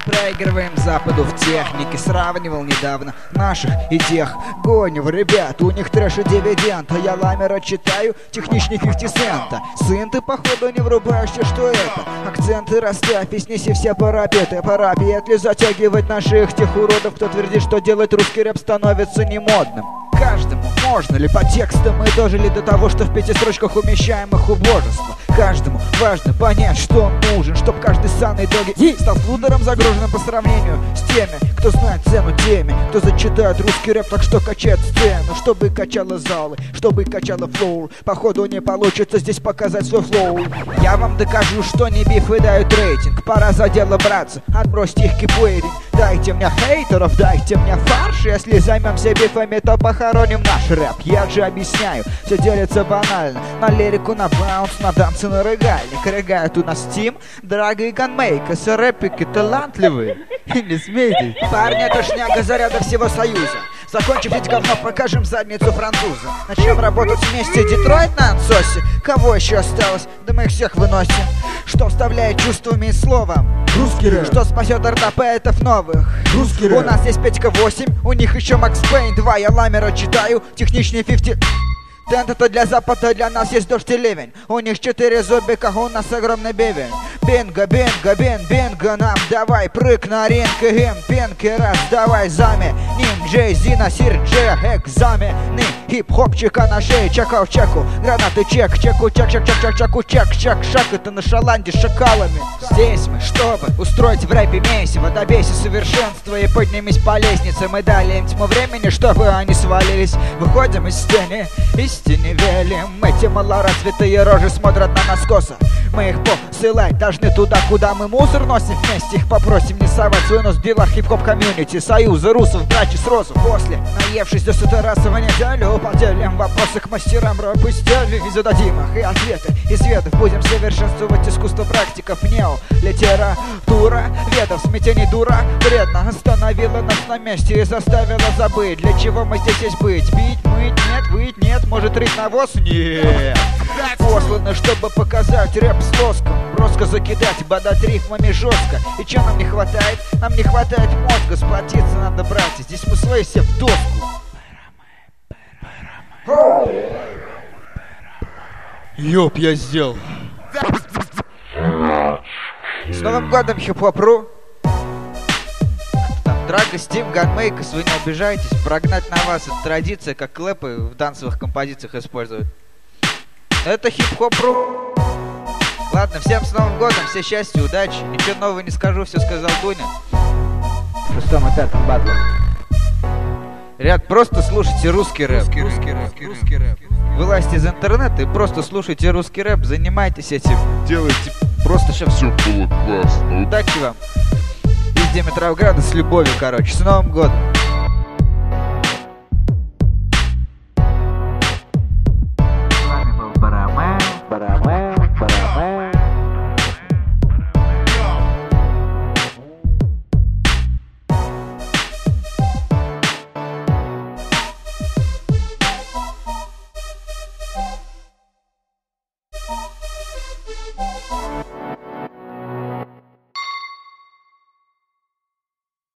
Проигрываем Западу в технике. Сравнивал недавно наших и тех. Гоню ребят, у них трэш и дивиденд. А я ламера читаю, техничней 50 цента. Сын, ты походу не врубаешься, что это. Акценты расставь и снеси все парапеты. Пора петли затягивать наших тех уродов, кто твердит, что делать русский рэп становится немодным. Каждому можно ли по текстам мы дожили до того, что в 5 строчках умещаем их убожество. Каждому важно понять, что он нужен, чтоб каждый санный доги стал флудером, загруженным по сравнению с теми, кто знает цену теми, кто зачитает русский рэп, так что качает сцену, чтобы качало залы, чтобы качало флоу. Походу не получится здесь показать свой флоу. Я вам докажу, что не бифы дают рейтинг. Пора за дело браться, отбросьте их кипуэринг. Дайте мне хейтеров, дайте мне фарш. Если займемся бифами, то похороним наш рэп. Я же объясняю, все делится банально. На лирику, на баунс, на танцы, на регальник. Рыгают у нас Тим, Драга и Ганмейкас. Рэпики талантливые и не смейтесь. Парни, это шняга заряда всего Союза. Закончив ведь говно, покажем задницу француза. Начнем работать вместе, Детройт на ансосе. Кого еще осталось? Да мы их всех выносим. Что вставляет чувствами и словом? Русский рэп. Что спасет РТ-поэтов новых? Русский рэп. У нас есть Петька 8, у них еще Макс Пейн 2. Я ламера читаю, техничнее 50. Тент это для Запада, для нас есть дождь и ливень. У них 4 зубика, у нас огромный бивень. Бинго, бинго, бинго, нам давай прыг на ринг и им пинки раз, давай зами. Ним, Джей, Зина, Сир, Джей, экзамены. Хип-хопчика на шее, чекал чеку. Гранаты чек, чеку, чек, чек, чек, чек, чеку, чек, чек, шаг. Это на шаланде с шакалами. Здесь мы, чтобы устроить в рэпе месиво, добейся совершенства и поднимись по лестнице. Мы дали им тьму времени, чтобы они свалились. Выходим из сцены, истине велим. Эти малоразвитые рожи смотрят на нас косо. Мы их посылать должны туда, куда мы мусор носим вместе. Их попросим не совать свой нос в делах хип-хоп комьюнити, союза русов, драчи с розов. После, наевшись до 100 раз в неделю, поделим вопросы к мастерам рэп и стиля и зададим их и ответы из ведов. Будем совершенствовать искусство практиков нео литература ведов. Смятение дура вредно остановила нас на месте и заставила забыть, для чего мы здесь есть быть. Бить, мыть, нет, выть, нет, может рыть навоз? Нет. Посланы, чтобы показать рэп с лоском, броско закидать, бодать рифмами жестко. И че нам не хватает? Нам не хватает мозга. Сплотиться надо, братья, здесь мы свои все в доску. Ёп, я сделал. С Новым годом, хип-хоп.ру. Драга, Стим, Ганмейкас, вы не обижайтесь. Прогнать на вас — это традиция, как клэпы в дансовых композициях используют. Это хип-хоп.ру. Ладно, всем с Новым годом, все счастья, удачи. Ничего нового не скажу, все сказал Дуня. В 6-м и 5-м батлах. Ребят, просто слушайте русский рэп. Русский рэп. Вылазьте из интернета и просто слушайте русский рэп. Занимайтесь этим. Делайте просто, чтобы все было классно. Удачи вам. Из Димитровграда с любовью, короче. С Новым годом.